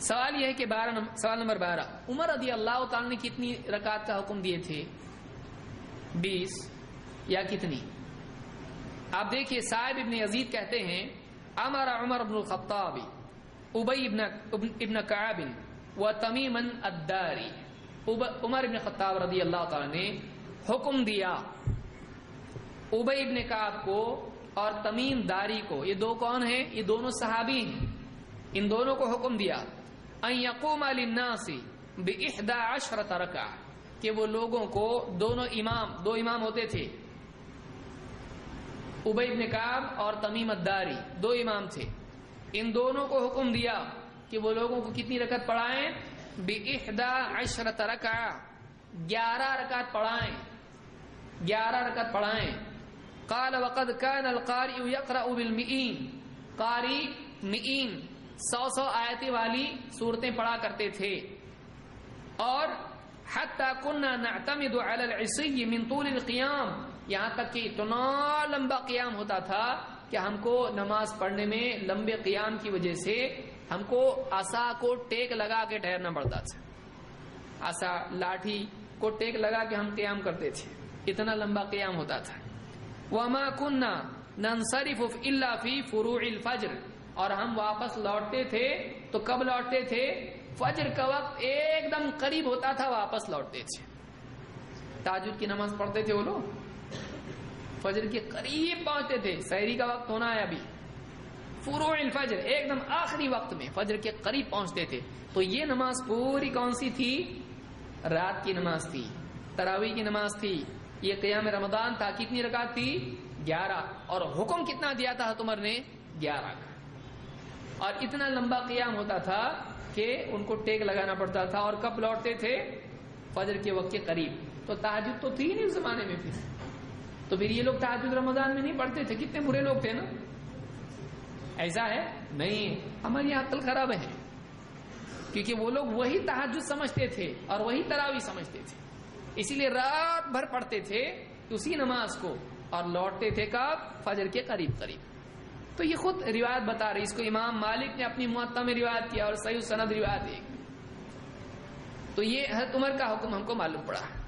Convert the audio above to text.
سوال یہ ہے کہ سوال نمبر 12، عمر رضی اللہ تعالی نے کتنی رکعت کا حکم دیے تھے؟ 20 یا کتنی؟ آپ دیکھیے صاحب ابن یزید کہتے ہیں امر عمر بن الخطاب ابی ابن کعب و تمیم الداری، عمر ابن خطاب رضی اللہ تعالی نے حکم دیا ابی ابن کعب کو اور تمیم داری کو، یہ دو کون ہیں؟ یہ دونوں صحابی ہیں، ان دونوں کو حکم دیا ان یقوم للناس ب11 رکعہ، کہ وہ لوگوں کو دونوں امام، دو امام ہوتے تھے، ابی ابن کعب اور تمیم الداری دو امام تھے، ان دونوں کو حکم دیا کہ وہ لوگوں کو کتنی رکعت پڑھائیں؟ ب11 رکعہ، 11 رکعت پڑھائیں، 11 رکعت پڑھائیں۔ قال وقد كان القارئ يقرأ بالمئین، قاری مئین 100 آیتیں والی صورتیں پڑھا کرتے تھے، اور حتی كنا نعتمد على العصی من طول القیام، یہاں تک کہ اتنا لمبا قیام ہوتا تھا کہ ہم کو نماز پڑھنے میں لمبے قیام کی وجہ سے ہم کو عصا کو ٹیک لگا کے ٹھہرنا پڑتا تھا، عصا لاٹھی کو ٹیک لگا کے ہم قیام کرتے تھے، اتنا لمبا قیام ہوتا تھا۔ وما كنا ننصرف الا في فروع الفجر، اور ہم واپس لوٹتے تھے تو کب لوٹتے تھے؟ فجر کا وقت ایک دم قریب ہوتا تھا واپس لوٹتے تھے۔ تہجد کی نماز پڑھتے تھے وہ لوگ، فجر کے قریب پہنچتے تھے، سحری کا وقت ہونا ہے ابھی، فروع الفجر ایک دم آخری وقت میں فجر کے قریب پہنچتے تھے۔ تو یہ نماز پوری کون سی تھی؟ رات کی نماز تھی، تراویح کی نماز تھی، یہ قیام رمضان تھا۔ کتنی رکعت تھی؟ 11، اور حکم کتنا دیا تھا عمر نے؟ 11 کا، اور اتنا لمبا قیام ہوتا تھا کہ ان کو ٹیک لگانا پڑتا تھا، اور کب لوٹتے تھے؟ فجر کے وقت کے قریب۔ تو تہجد تو تھی نہیں اس زمانے میں، تو پھر یہ لوگ تہجد رمضان میں نہیں پڑھتے تھے، کتنے برے لوگ تھے نا۔ ایسا ہے نہیں، ہماری عقل خراب ہے، کیونکہ وہ لوگ وہی تہجد سمجھتے تھے اور وہی تراویح سمجھتے تھے، اسی لیے رات بھر پڑھتے تھے اسی نماز کو، اور لوٹتے تھے کب؟ فجر کے قریب قریب۔ تو یہ خود روایت بتا رہی، اس کو امام مالک نے اپنی موطا میں روایت کیا، اور صحیح سند روایت ہے۔ تو یہ حضرت عمر کا حکم ہم کو معلوم پڑا۔